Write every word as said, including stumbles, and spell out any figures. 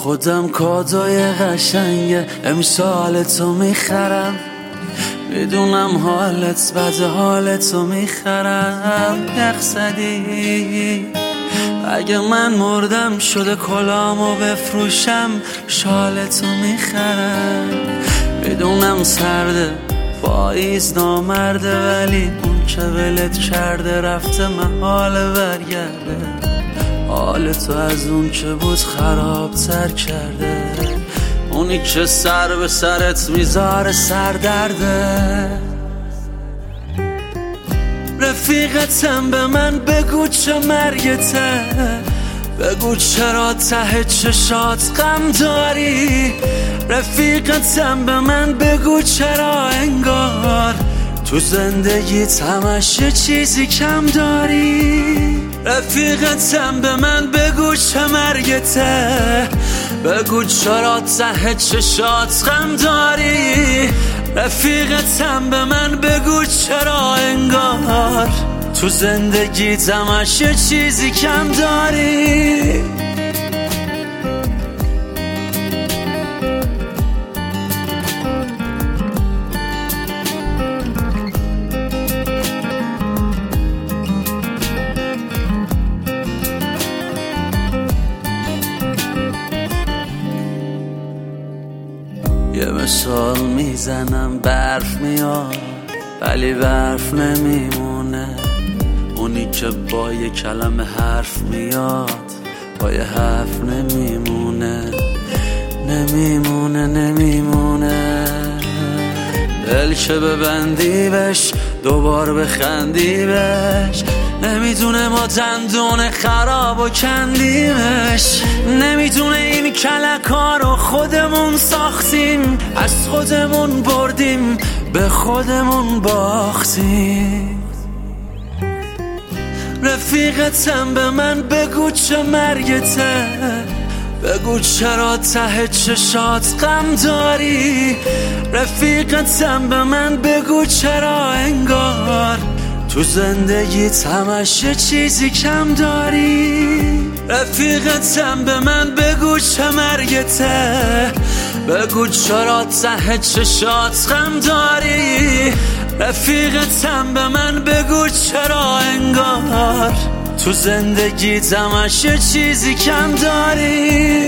خودم کادوی قشنگ امسال تو میخرم، میدونم حالت بد، حالتو میخرم. یخزدی اگه من مردم شده کلامو بفروشم، شالتو میخرم. میدونم سرده پاییز نامرده، ولی اون که ولت کرده رفته محاله برگرده. حال تو از اون که بود خرابتر کرده، اونی که سر به سرت میذاره سردرده. رفیقتم به من بگو چه مرگته، بگو چرا ته چشات غم داری. رفیقتم به من بگو چرا انگار تو زندگیت همش یه چیزی کم داری. رفیقتم به من بگو چه مرگته، بگو چرا ته چشات غم داری. رفیقتم به من بگو چرا انگار تو زندگیت همش یه چیزی کم داری. یه مثال میزنم برف میاد ولی برف نمیمونه، اونی که با یه کلمه حرف میاد با یه حرف نمیمونه. نمیمونه نمیمونه دل که ببندی بش دوبار بخندی بش، نمیدونه ما دندون خراب و کندیمش. نمیدونه این کلکا رو خودمون ساختیم، از خودمون بردیم به خودمون باختیم. رفیقتم به من بگو چه مرگته، بگو چرا ته چشات غم داری. رفیقتم به من بگو چرا انگار تو زندگیت همش یه چیزی کم داری. رفیقتم به من بگو چه مرگته، بگو چرا ته چشات غم داری. رفیقتم به من بگو چرا انگار تو زندگیت همش یه چیزی کم داری.